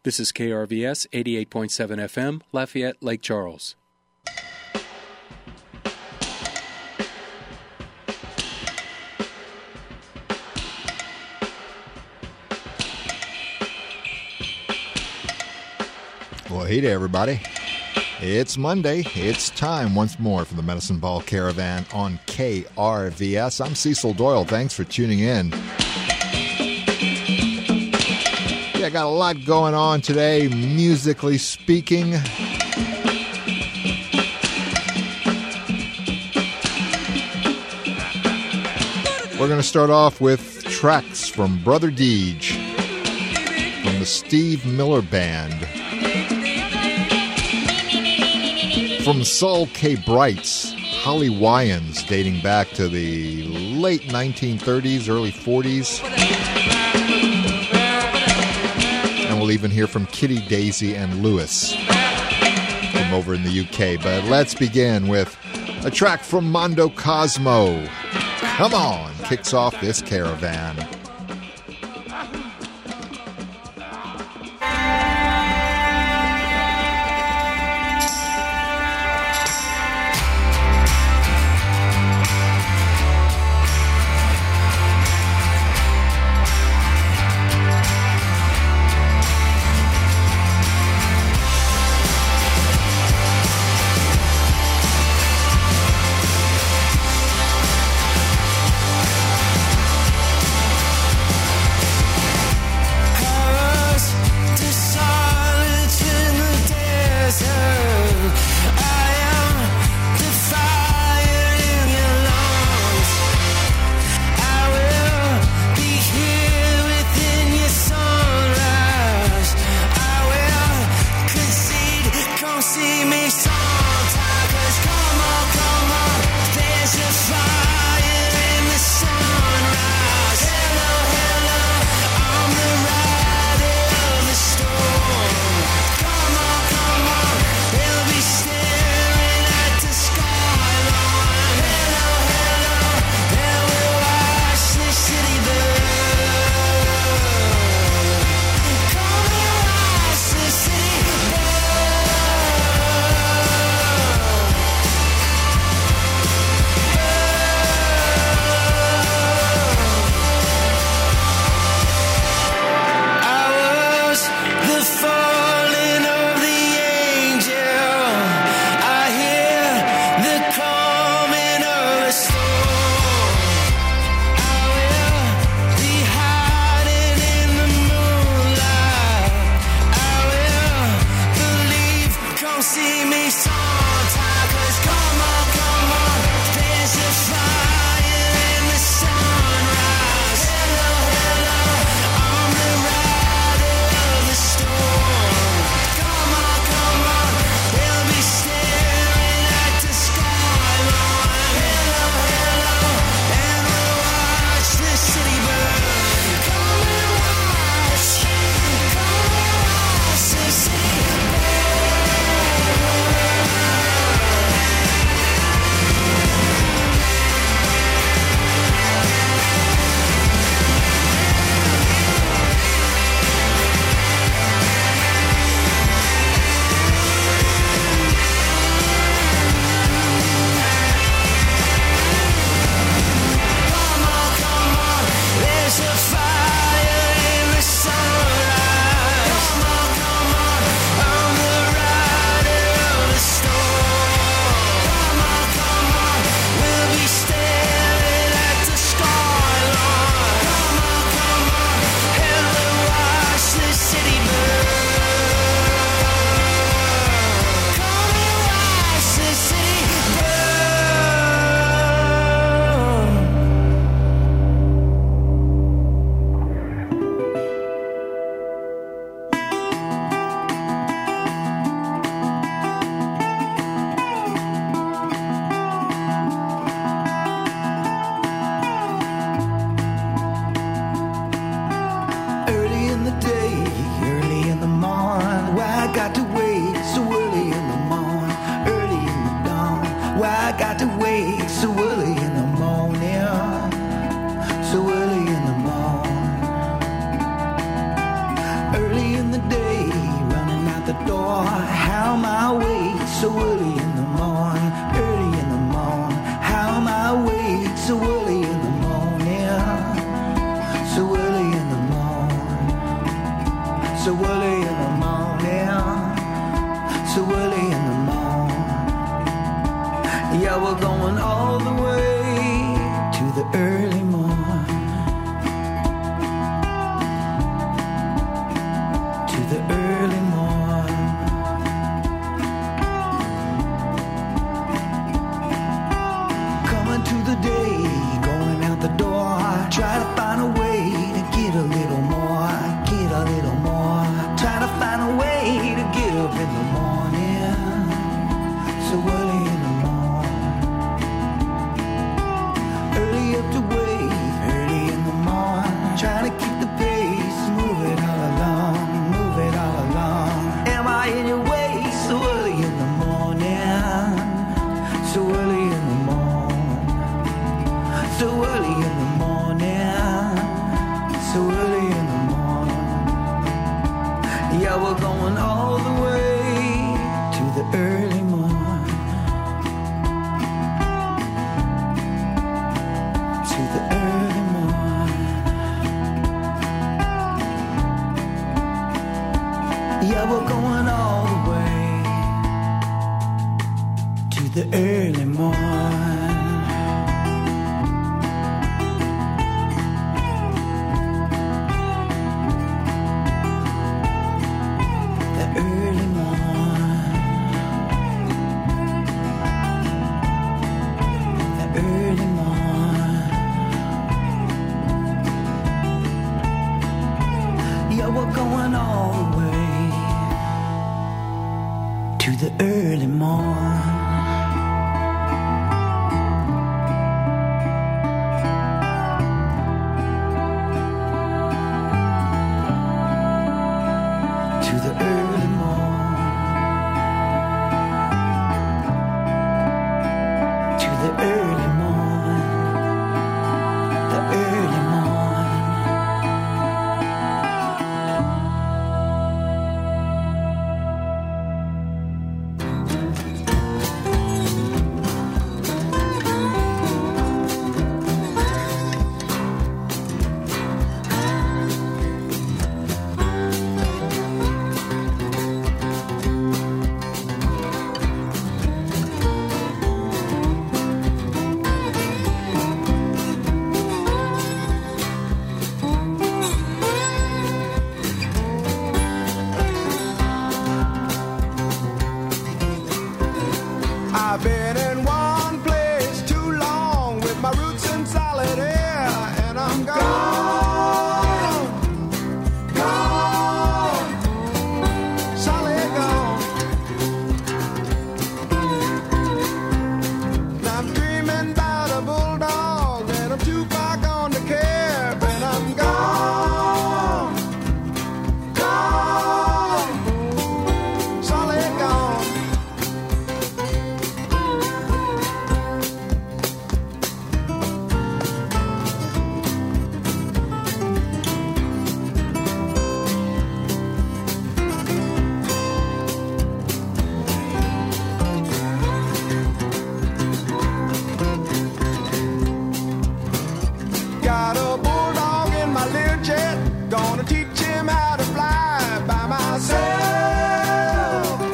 This is KRVS 88.7 FM, Lafayette, Lake Charles. Well, hey there, everybody. It's Monday. It's time once more for the Medicine Ball Caravan on KRVS. I'm Cecil Doyle. Thanks for tuning in. Yeah, I got a lot going on today, musically speaking. We're going to start off with tracks from Brother Deej, from the Steve Miller Band. From Saul K. Bright's Holly Wyans, dating back to the late 1930s, early 40s. And we'll even hear from Kitty, Daisy, and Lewis from over in the UK. But let's begin with a track from Mondo Cosmo. Come on, kicks off this caravan. How am I awake so early in the morning? Early in the morning. How am I awake so early in the morning? So early in the morning. So early in the morning. So early in the morning. Yeah, we're going all the way to the early morning. To the early morning. Coming to the day, going out the door. Try to find a way to get a little more. Get a little more. Try to find a way to get up in the morning. So early in the morning. Early up to wait, early in the morning. Trying to keep the pace, move it all along, move it all along. Am I in your way so early in the morning? So early in the morning. So early in the morning. So early in the morning. Yeah, we're going all the way to the early morning. To the early morning. Yeah, we're going all the way to the early morning. The early morning. The early morning. Yeah, we're going all the way to the early morning. To the early morning. To the early morning. The early morning. I've been in one place too long with my roots in solid air, and I'm gone, gone, solid gone. Now I'm dreaming about a bulldog, and I'm too far gone to care, and I'm gone, gone, solid gone. Got a bulldog in my Learjet, gonna teach him how to fly by myself.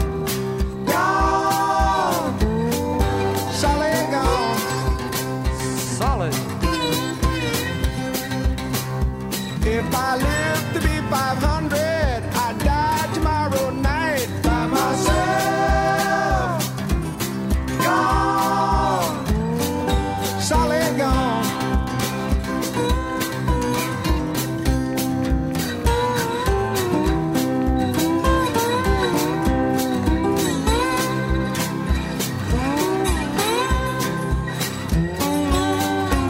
Gone, solid gone. Solid. If I live to be 500, I die tomorrow night by myself. Gone, solid gone.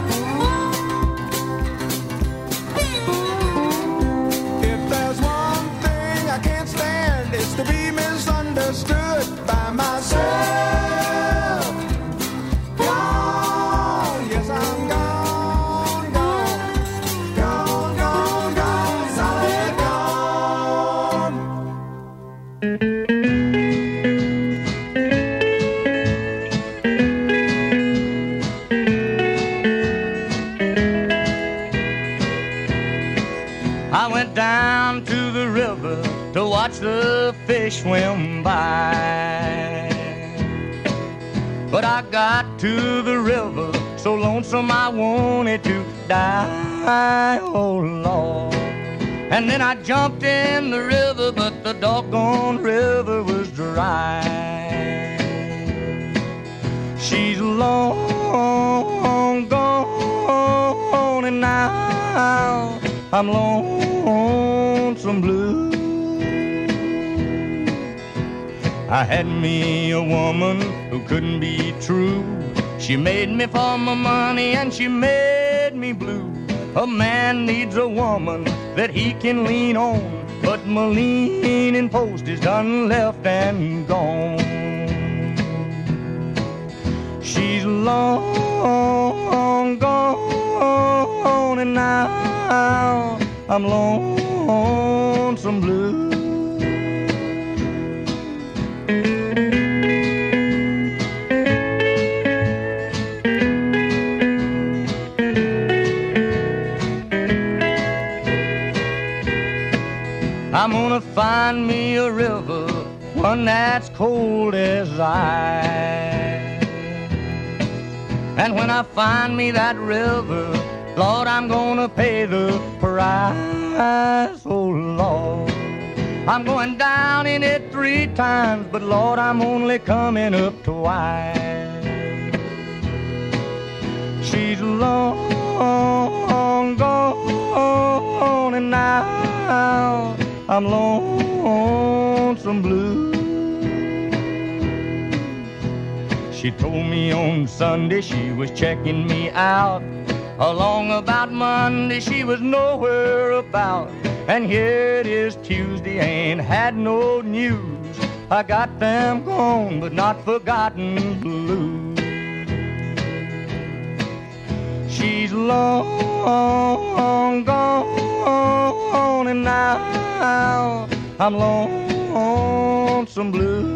If there's one I went down to the river to watch the fish swim by. But I got to the river so lonesome I wanted to die, oh Lord. And then I jumped in the river, but the doggone river was dry. She's long gone, and now I'm lonesome blue. I had me a woman who couldn't be true. She made me for my money and she made me blue. A man needs a woman that he can lean on, but my leaning post is done left and gone. She's long gone, and now I'm lonesome blue. I'm gonna find me a river, one that's cold as ice. And when I find me that river, Lord, I'm gonna pay the price, oh Lord. I'm going down in it 3 times, but Lord, I'm only coming up twice. She's long gone, and now I'm lonesome blue. She told me on Sunday she was checking me out. Along about Monday she was nowhere about. And here it is Tuesday, ain't had no news. I got them gone but not forgotten blue. She's long gone, and now I'm lonesome blue.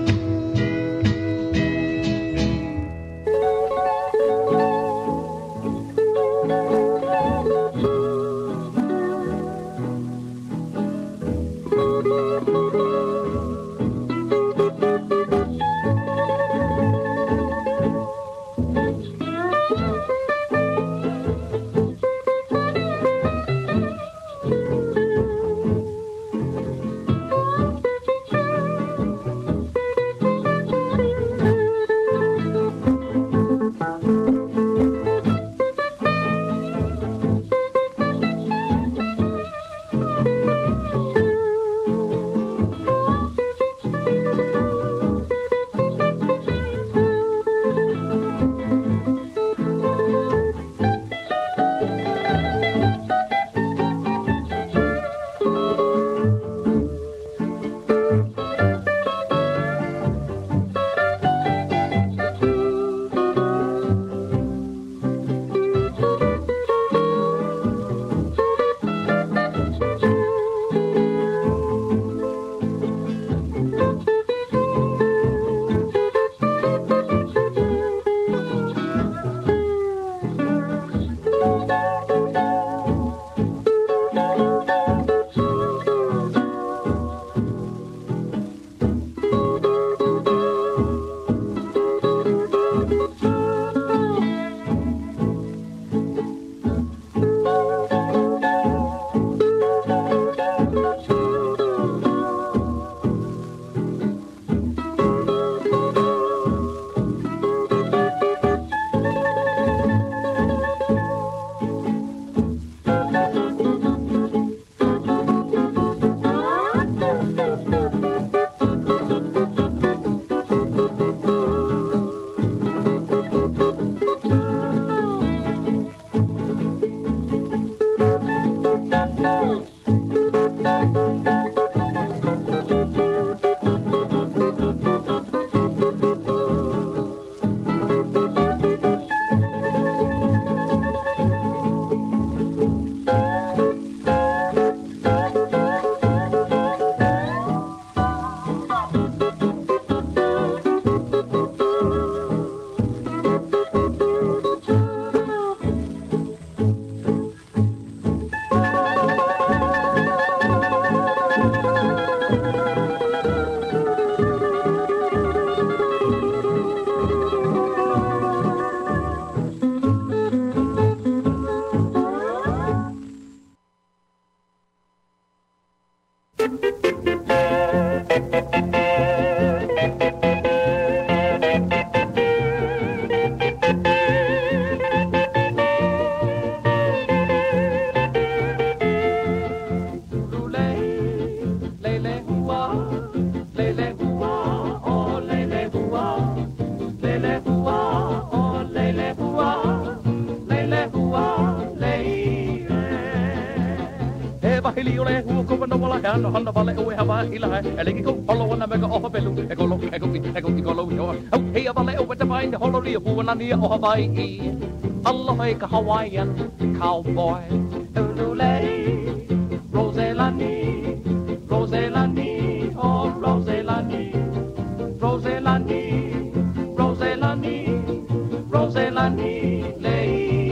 no handa vale o hava ila elegi ko holo na mega o belu e golo yo o hey vale o with the mind holo ri bu na ni o Hawaii Allah like a Hawaiian cowboy ululei Roselani Roselani oh Roselani Roselani Roselani Roselani lei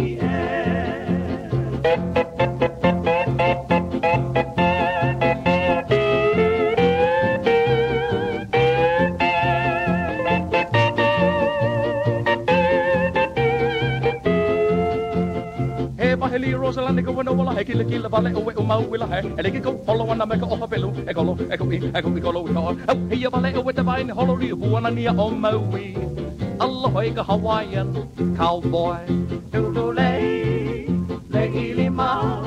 Rosaland go no wala hekile kila vale o o mau wila he elegi go holo na mega o belu e golo yo hey vale o with the vine holo ri bu na ni o mau wi Allah like a Hawaiian cowboy ulule le ilima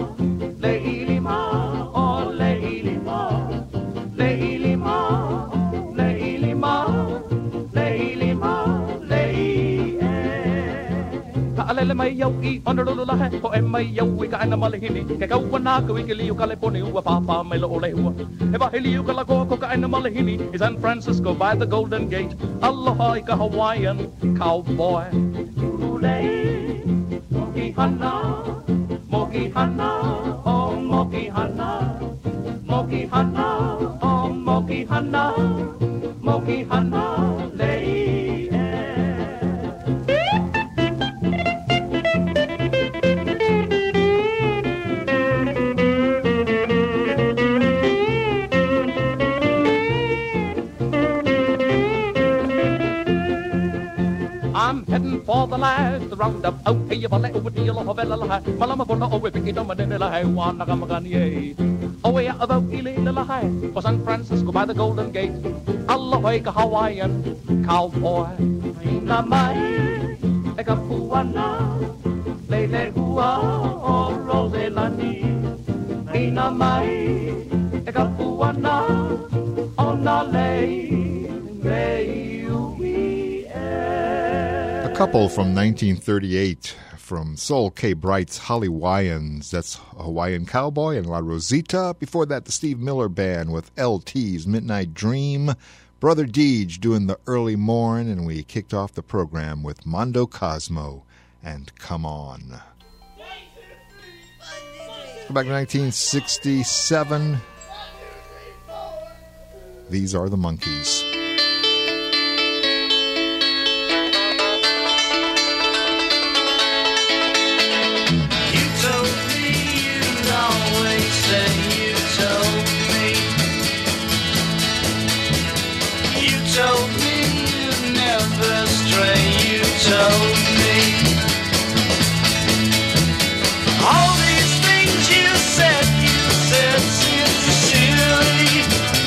oh le ilima le ilima le ilima le ilima le alele mai yau I honolulu la he ko e mai yau I ka ana malihini ke kau wana ko I ke liu California ua papa mai lo ole ua e ba heliu ka la ko ka ana malihini is San Francisco by the Golden Gate aloha I ka Hawaiian cowboy ulei moki hana oh moki hana oh moki hana lei I'm heading for the last roundup. Oh, hey, you vale over the yellow vela la. Malama bona over pick it on la hai wan nagamagani. Oh, yeah, about Ile la hai. For San Francisco by the Golden Gate. Allah like a Hawaiian cowboy. Na mai, eka puana, lele hua oh Roselani. Na mai, eka puana, ona lei. A couple from 1938 from Soul K. Bright's Hollywaians. That's Hawaiian Cowboy and La Rosita. Before that, the Steve Miller Band with LT's Midnight Dream. Brother Deej doing the Early Morn, and we kicked off the program with Mondo Cosmo and Come On. Go back to 1967. These are the Monkees. Told me you'd never stray. You told me all these things you said sincerely.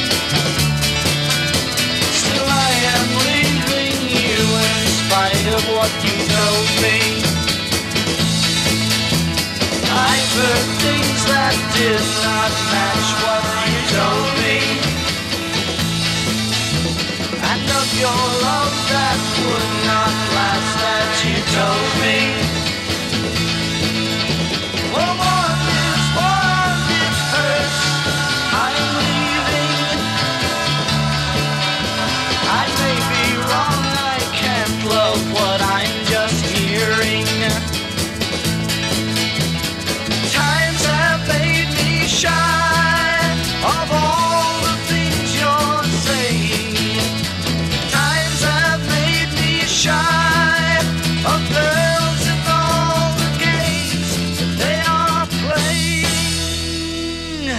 Still I am leaving you in spite of what you told me. I've heard things that did not match what you told me. And of your love that would not last, that you told me. Well, one is one, it hurts, I'm leaving. I may be wrong, I can't love what I'm just hearing. Times have made me shy of all the things you're saying. Shy of girls and all the games they are playing.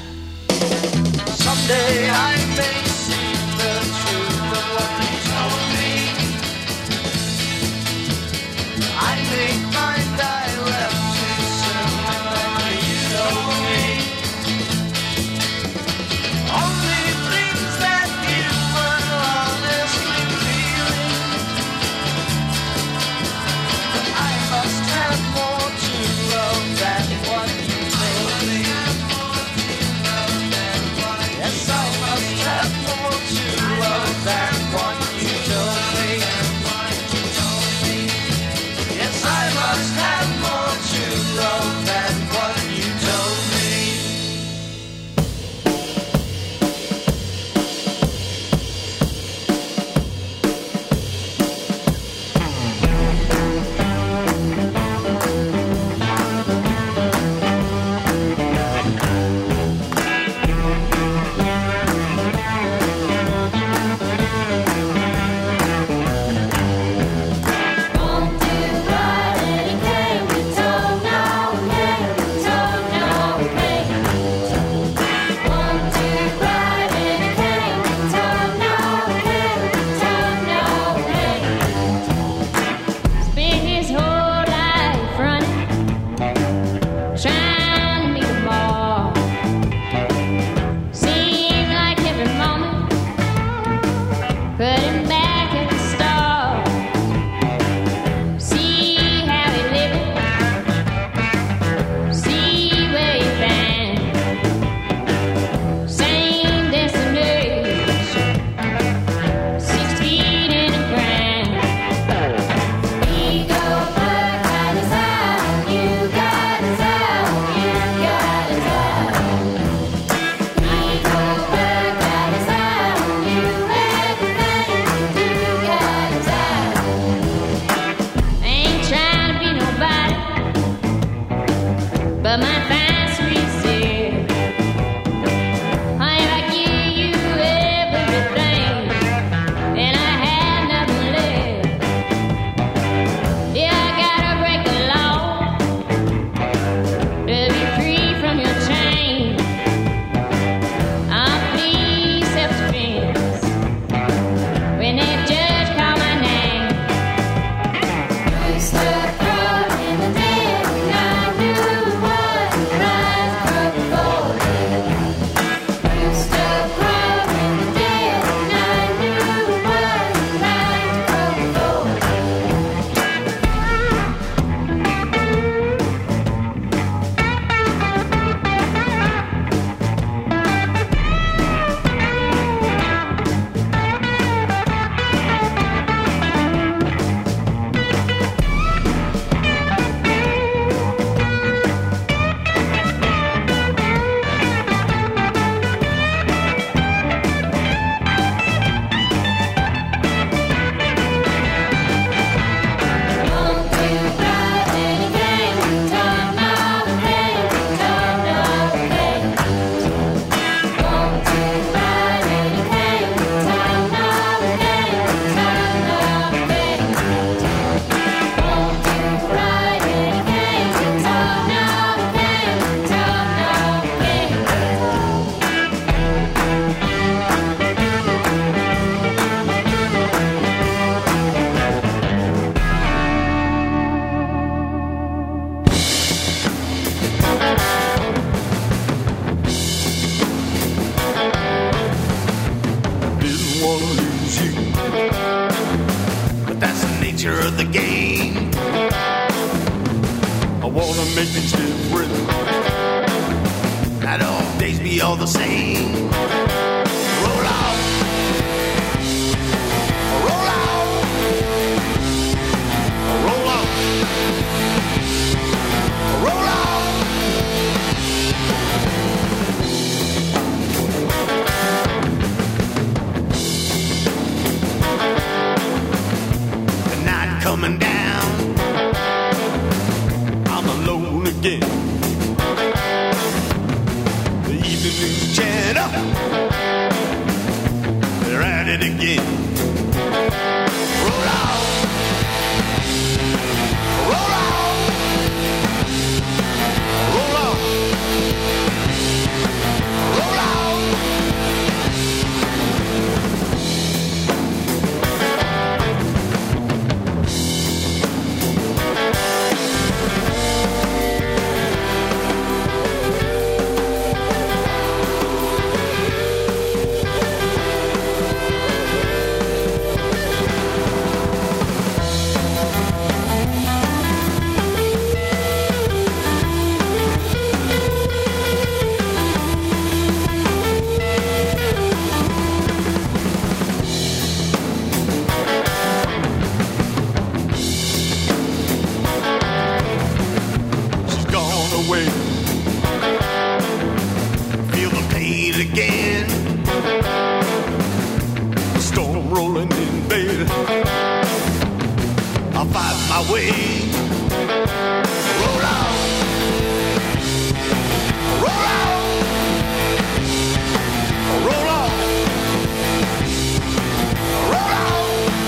Someday I may see the truth of what you told me. I may find I left too soon like you told me. nature of the game. I wanna make things different. Not all days be all the same. Roll out. Roll out. Roll out. Roll out. The night coming down. I'm alone again. The evening news channel. They're at it again. Roll out. Roll out. Roll out. Roll out. She's gone away. Feel the pain again. The storm rolling in, baby. I'll fight my way. Roll out. Roll out. Roll out. Roll out.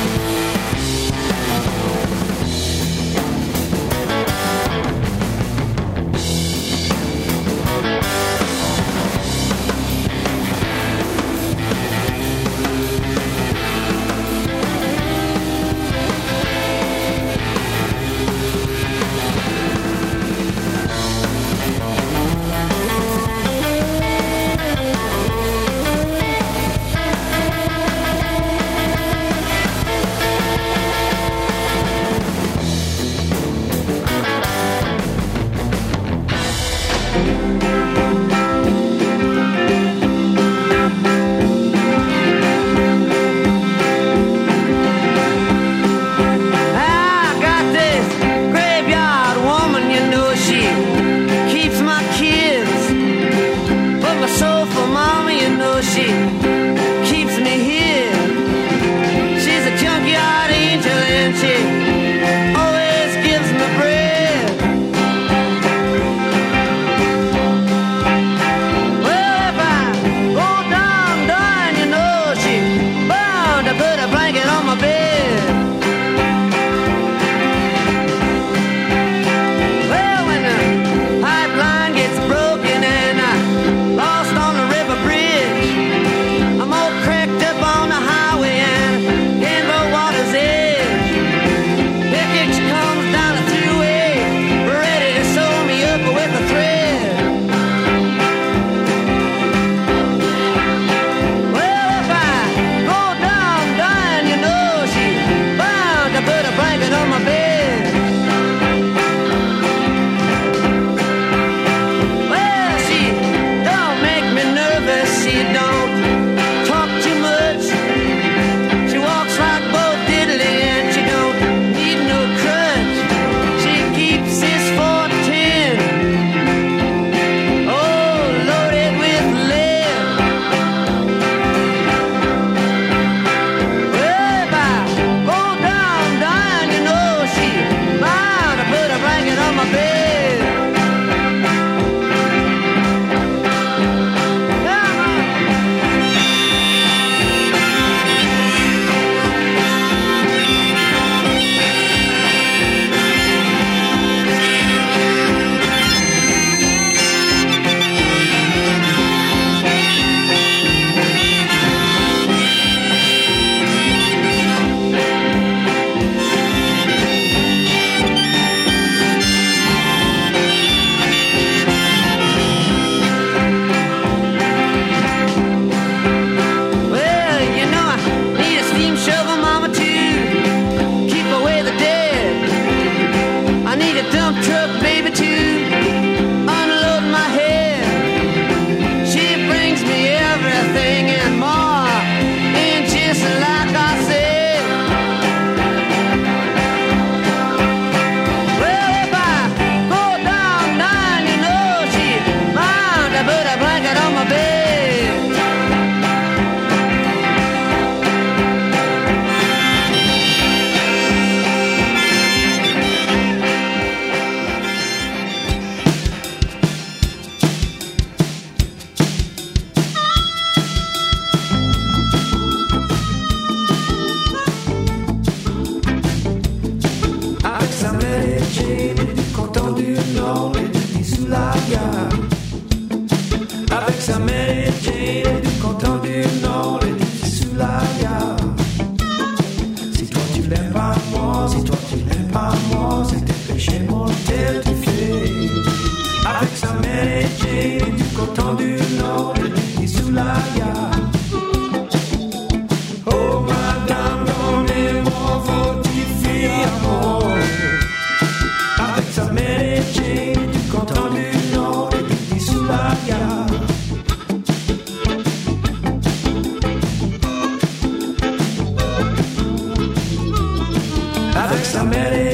I got this graveyard woman, you know she keeps my kids. But my soulful mama, you know she keeps me here. She's a junkyard angel and she always gives me bread. Well, if I go down, you know she bound to put a blanket on my bed. Well, when the pipeline gets broken and I lost on the river bridge, I'm all cracked up on the highway and can't go water's edge. Pickaxe comes down the thruway, ready to sew me up with a thread. Well, if I go down, you know she's bound to put a blanket on my bed. Well, she don't make me nervous, she don't talk too much. She walks like Bo Diddley and she don't need no crutch. She keeps this 410, oh, loaded with lead. Well, if I go down, you know she bound to put a blanket on my bed. Come on.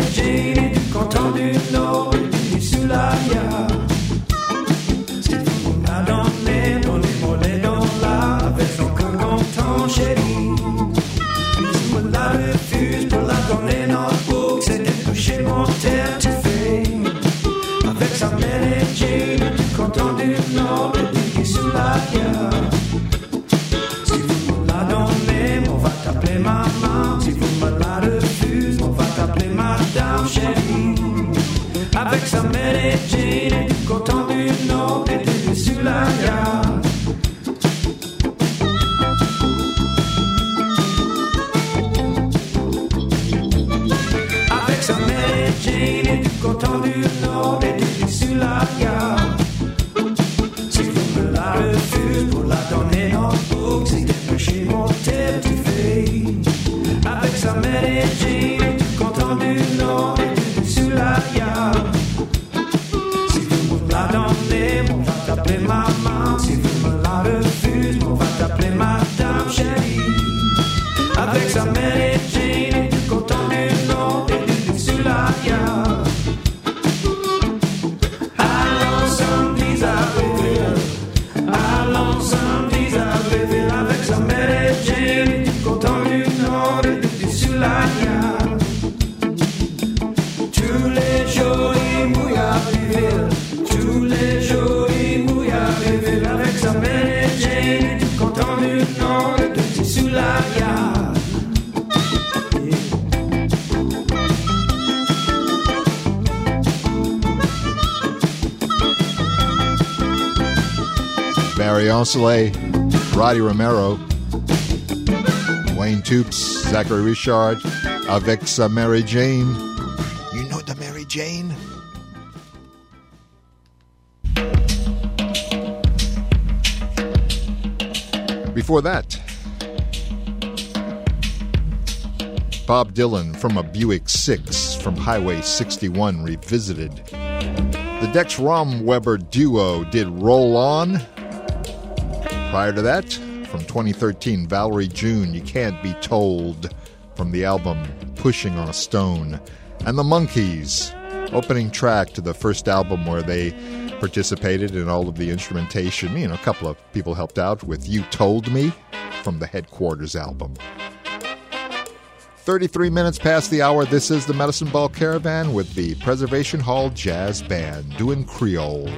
Jane et du canton du Nord et du Soulaya. Si vous m'adonnez, donnez-moi les dollars avec son content chéri. Si vous la refuse pour la donner notebook, c'est de toucher mon terre to fame. Avec sa mère et Jane du canton du Nord et du Soulaya. Si vous me la donnez, on va t'appeler maman. Si vous me la refusez, on va t'appeler madame chérie. Avec sa mère et Jane et du canton du Nord et du Soulaya. Avec sa mère et Jane et du canton du Nord et du Soulaya. Si vous me la refusez pour la donner en book, c'est dépêcher mon tête du fait. Avec sa mère et Jane du canton du Nord et du Soulaya. Si vous me la donnez, on va t'appeler maman. Si vous me la refusez, on va t'appeler madame chérie. Avec sa mère et Jane du canton du Nord et du Soulaya. Allons samedis à Bréville. Allons samedis à Bréville. Avec sa mère et Jane du canton du Nord et du Soulaya. Tous les jours il mouille à Bréville. Tous les jours il mouille à Bréville. Avec sa mère et Jane du canton du Nord et du Soulaya. Barry Ancelet, Roddy Romero, Wayne Toops, Zachary Richard, avec sa Mary Jane. You know the Mary Jane? Before that, Bob Dylan from a Buick 6 from Highway 61 revisited. The Dex Romweber duo did Roll On. Prior to that, from 2013, Valerie June, You Can't Be Told, from the album Pushing on a Stone. And the Monkees, opening track to the first album where they participated in all of the instrumentation. You know, a couple of people helped out with You Told Me from the Headquarters album. 33 minutes past the hour, this is the Medicine Ball Caravan with the Preservation Hall Jazz Band doing Creole.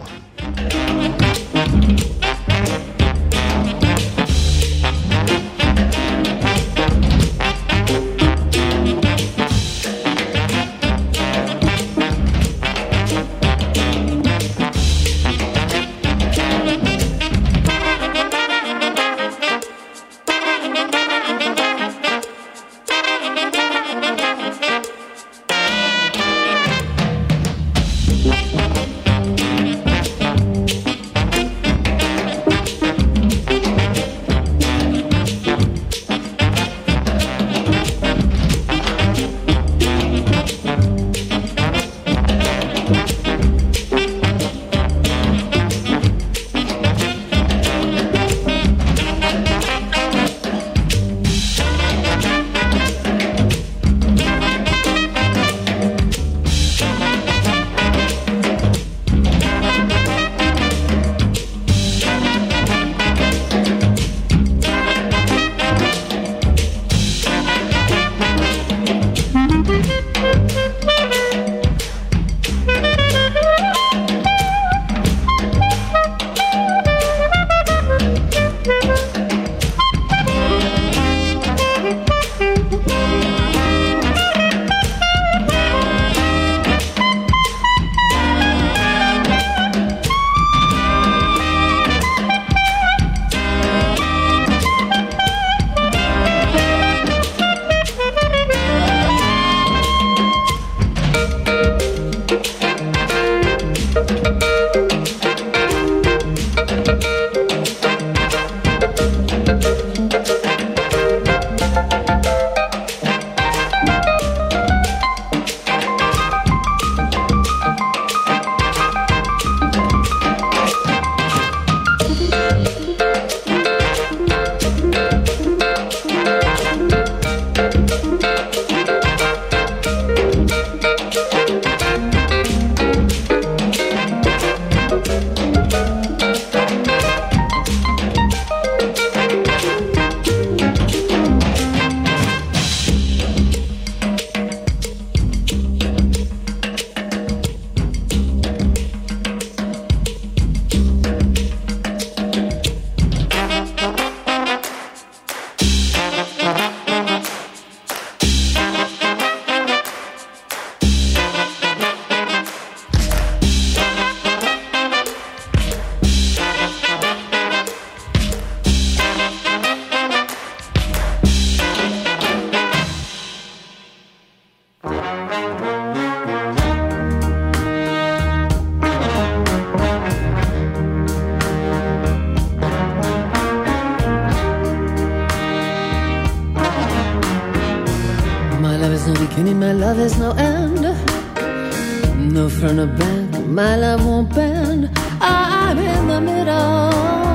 Kenny, my love has no end. No front or back, my love won't bend. I'm in the middle,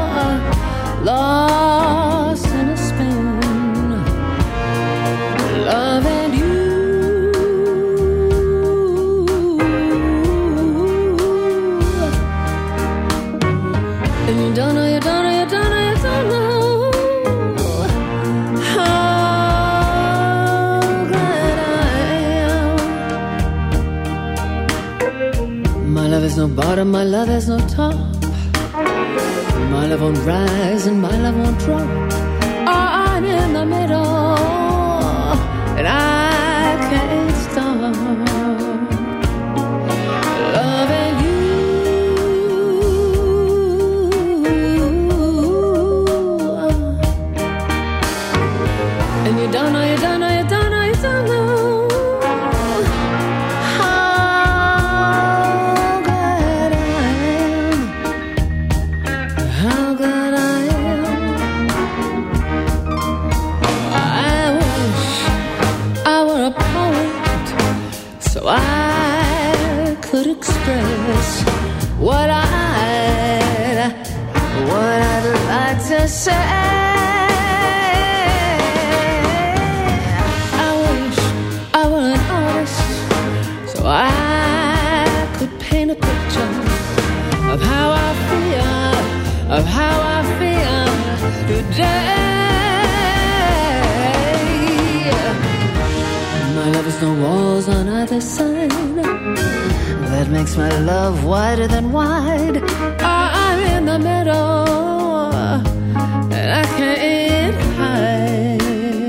lost in a spin. Love and you. And you don't know, you don't know, you don't know, you don't know how glad I am. My love has no bottom, my love has no top. My love won't rise and my love won't drop. I'm in the middle and I can't stop. Loving you. And you don't know, you don't know, you don't know, you don't know how glad I am. How glad I am. I wish I were a poet so I could express what I'd like to say. I wish I were an artist so I could paint a picture of how I feel today. My love has no walls on either side. That makes my love wider than wide. I'm in the middle and I can't hide.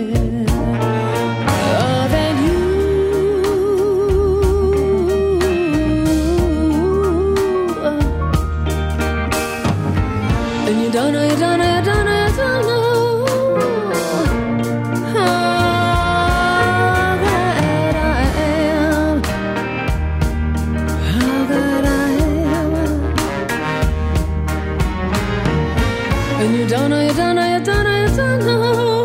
Loving you. And you don't know, you don't know, you don't know, you don't know how glad I am. How glad I am. And you don't know, you don't know, you don't know, you don't know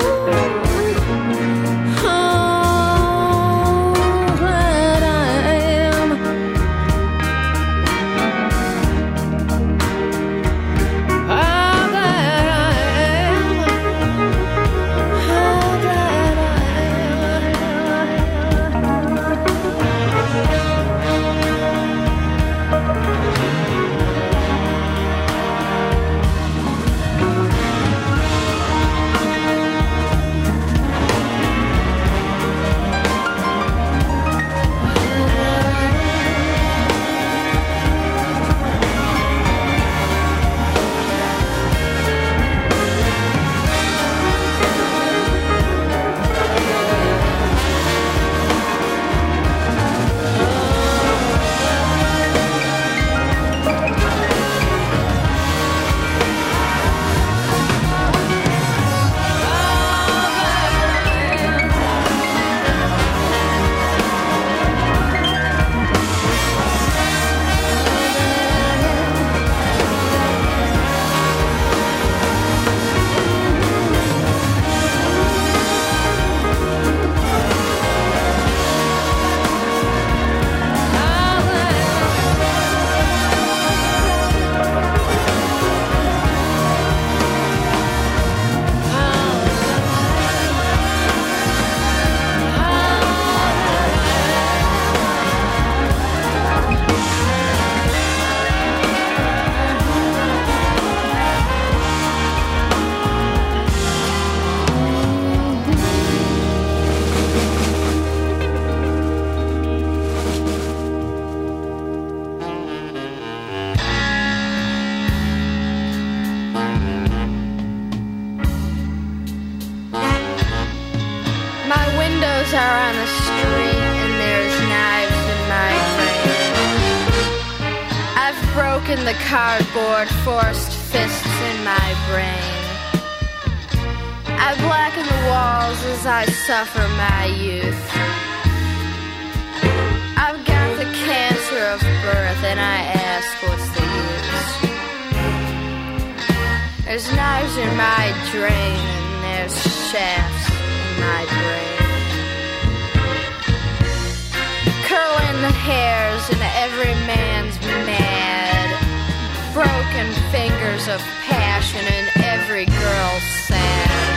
how glad I am. How glad I am. How glad I are on the street and there's knives in my frame. I've broken the cardboard, forced fists in my brain. I blacken the walls as I suffer my youth. I've got the cancer of birth and I ask what's the use. There's knives in my drain and there's shafts in my brain. hairs and every man's mad. Broken fingers of passion and every girl sad.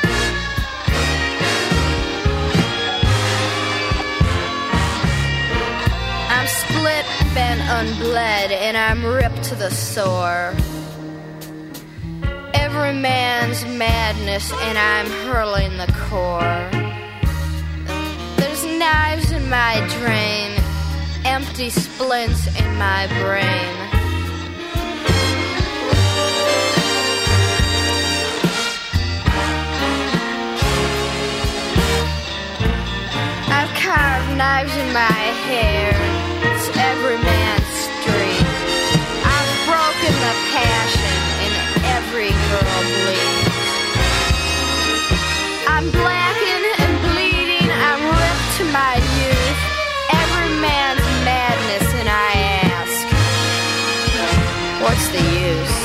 I'm split, bent, unbled, and I'm ripped to the sore. Every man's madness, and I'm hurling the core. There's knives in my drain, empty splints in my brain. I've carved knives in my hair, it's every man's street. I've broken the passion in every girl bleeds. I'm blackened and bleeding, I'm ripped to my youth. Every man's madness, and I ask, what's the use?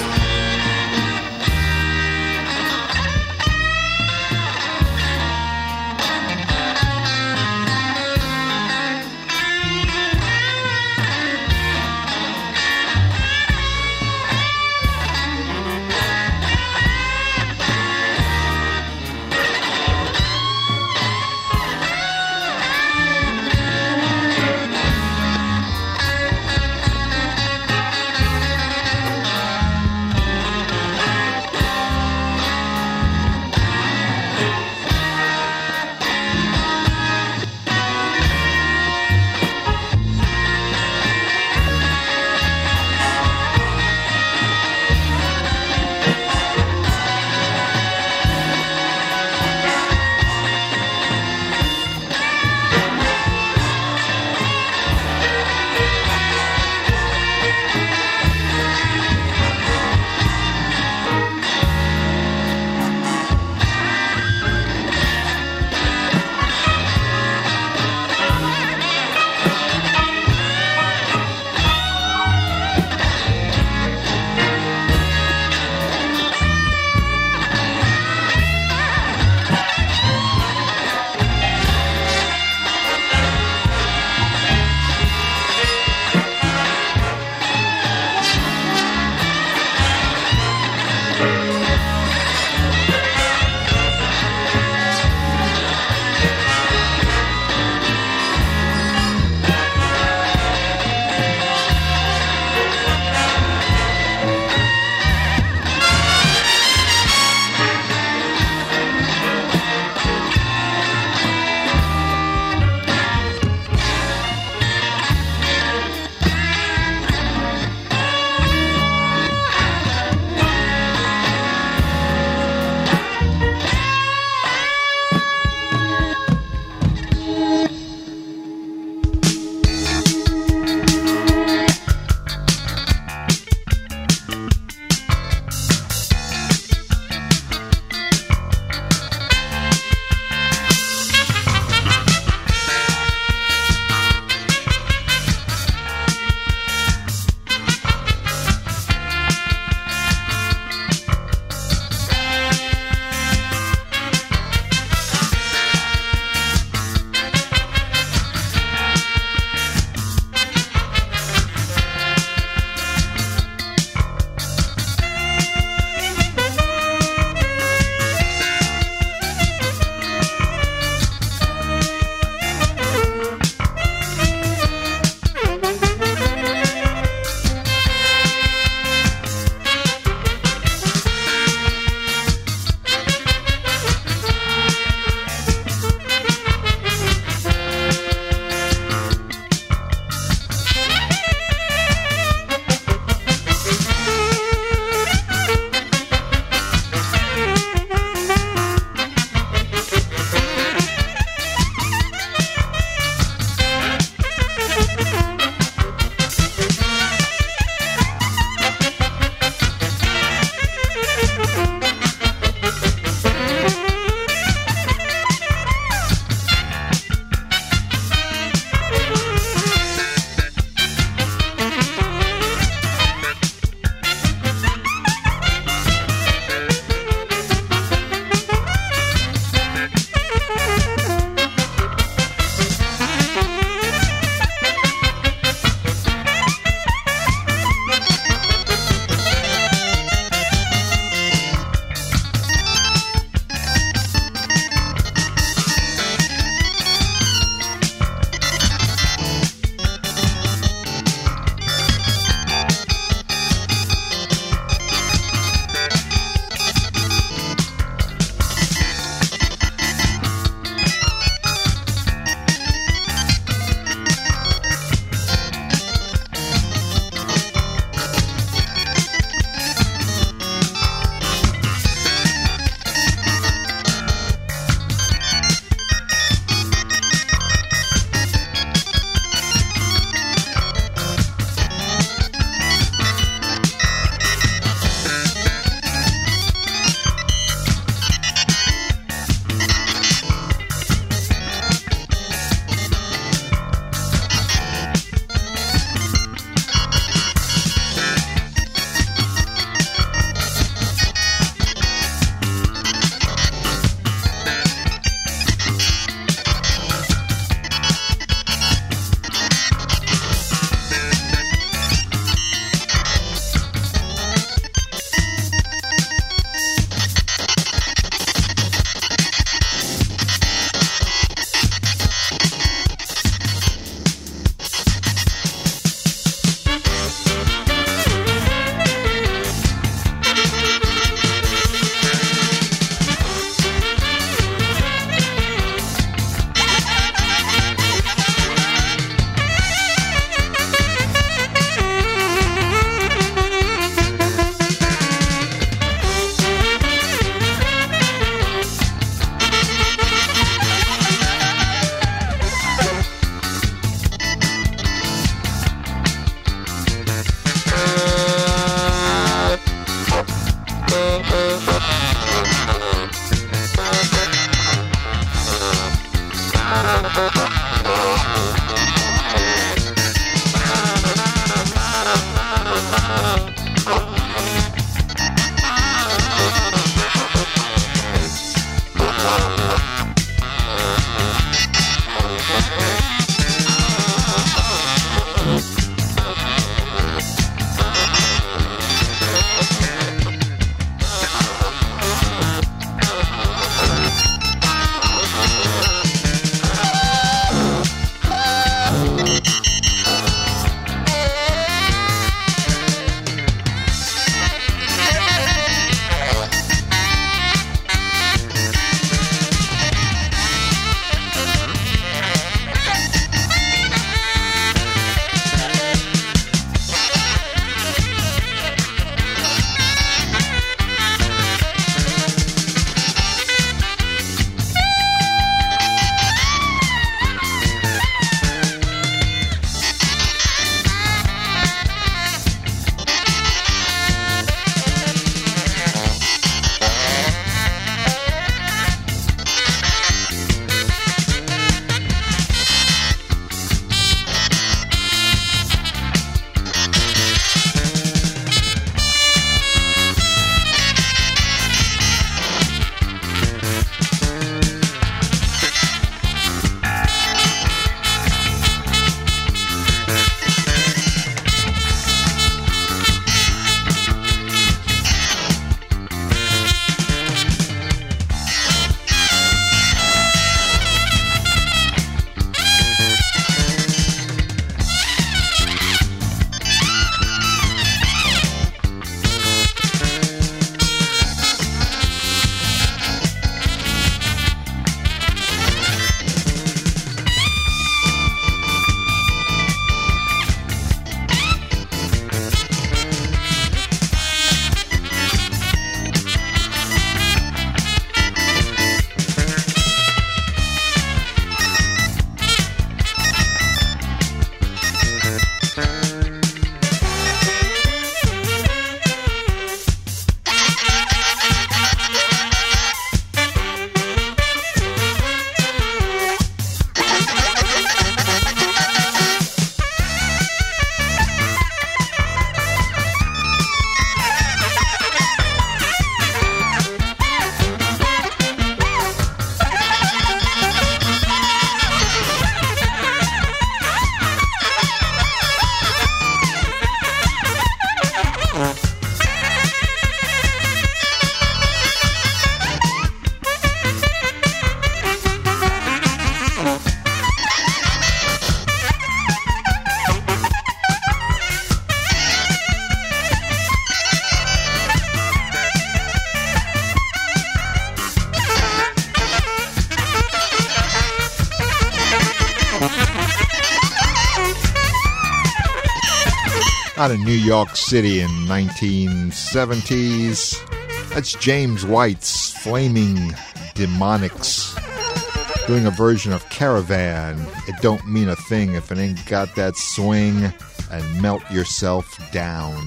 out of New York City in 1970s. That's James White's Flaming Demonics, doing a version of Caravan. It don't mean a thing if it ain't got that swing, and Melt Yourself Down.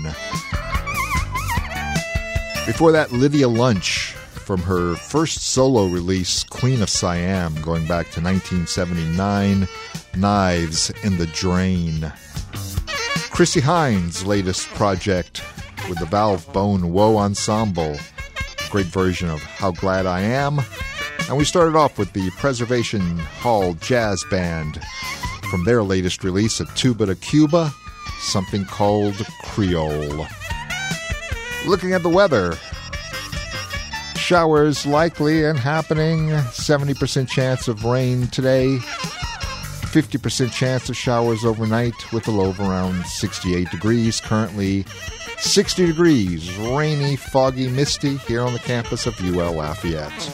Before that, Lydia Lunch from her first solo release, Queen of Siam, going back to 1979, Knives in the Drain. Chrissie Hynde's latest project with the Valve Bone Woe Ensemble, great version of How Glad I Am. And we started off with the Preservation Hall Jazz Band from their latest release, A Tuba to Cuba, something called Creole. Looking at the weather, showers likely and happening, 70% chance of rain today, 50% chance of showers overnight with a low of around 68 degrees. Currently 60 degrees, rainy, foggy, misty here on the campus of UL Lafayette.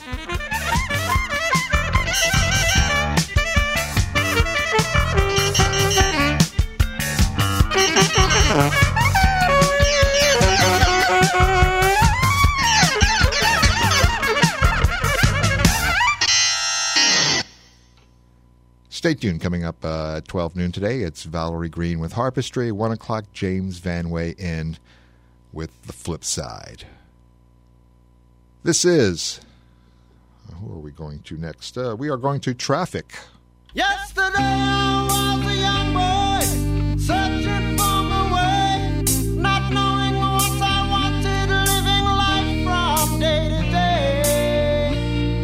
Stay tuned. Coming up at 12 noon today, it's Valerie Green with Harpistry. 1 o'clock, James Van Way in with The Flip Side. This is... who are we going to next? We are going to Traffic. Yesterday I was a young boy, searching for my way, not knowing what I wanted, living life from day to day.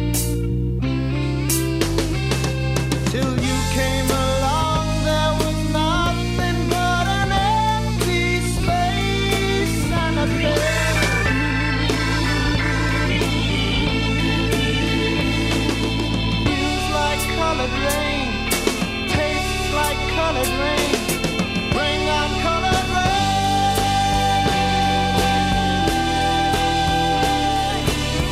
Till you came along, there was nothing but an empty space and a feels like colored rain, tastes like colored rain. Bring on colored rain.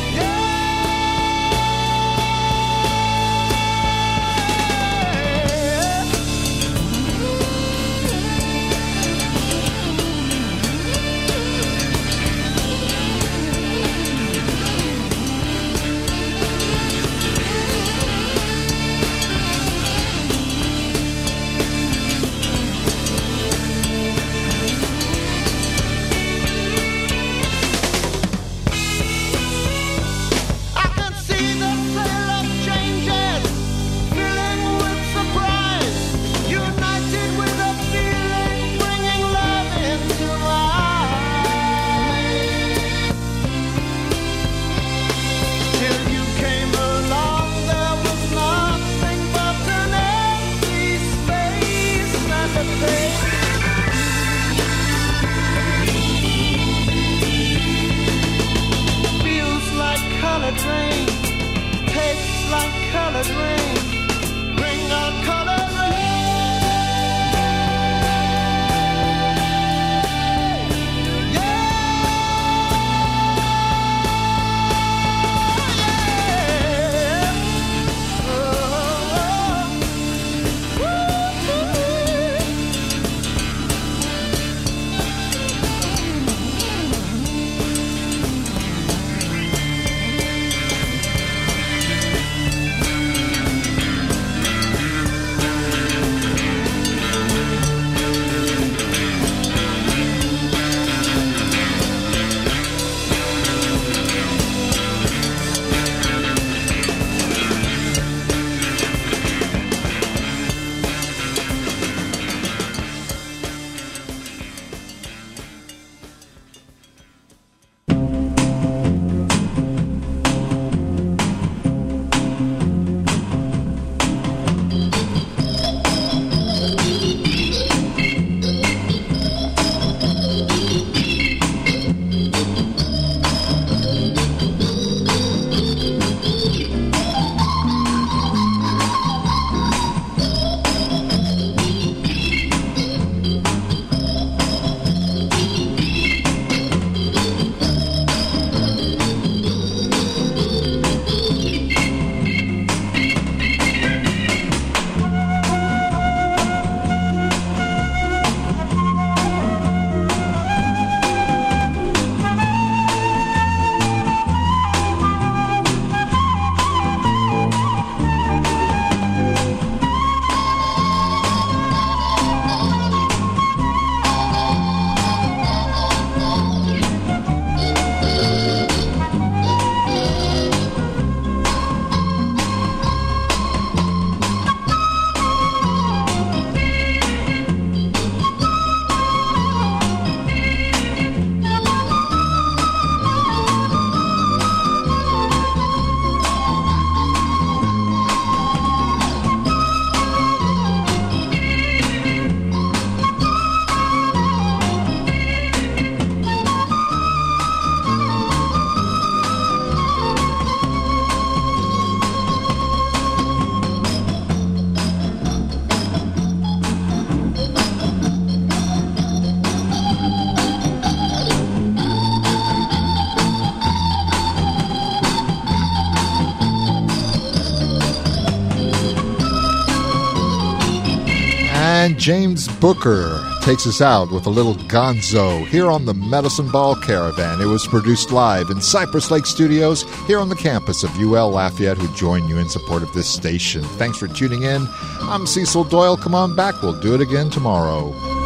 I can see the thrill of changes, filling with surprise, united with a feeling, bringing love into my eyes. Till you came along, there was nothing but an empty space and a place. Feels like colored rain, tastes like colored rain. Bring on colored rain. Yeah. And James Booker takes us out with a little Gonzo here on the Medicine Ball Caravan. It was produced live in Cypress Lake Studios here on the campus of UL Lafayette, who join you in support of this station. Thanks for tuning in. I'm Cecil Doyle. Come on back. We'll do it again tomorrow.